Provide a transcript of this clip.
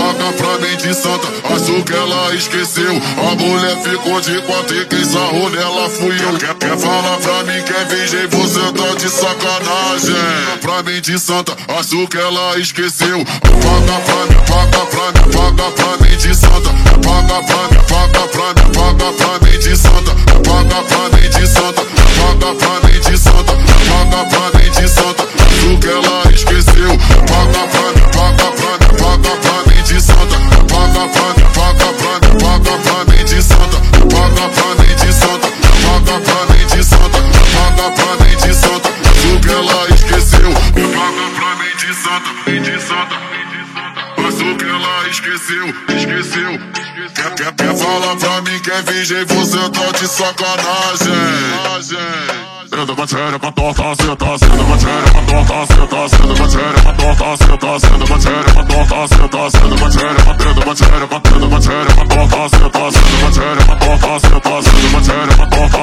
paga pra mim de santa. Acho que ela esqueceu. A mulher ficou de quatro e quem sarrou nela fui eu. Quer falar pra mim que é virgem, você tá de sacanagem. Pra mim de santa, acho que ela esqueceu. Paga pra mim, paga pra mim, paga pra mim de santa. Paga pra mim, paga pra mim, paga pra mim de santa. Paga pra mim de santa, paga pra mim de santa. Paga pra mim de santa, acho que ela esqueceu. Paga pra mim, paga pra mim, paga pra mim de santa. Paga pra mim, paga pra mim, paga pra mim de santa. Paga pra mim de santa, paga pra mim de santa. Paga pra mim de santa, acho que ela esqueceu. Paga pra mim de santa, de santa. Acho que ela esqueceu. Quer falar pra mim que é virgem, você tá de sacanagem. Senta com a tchereca torta, senta, senta com a tchereca torta, senta, senta com a tchereca torta, senta, senta com a tchereca torta, senta, senta com a tchereca, senta com a tchereca, senta com a tchereca torta, senta, senta com a tchereca torta, senta, senta com a tchereca torta.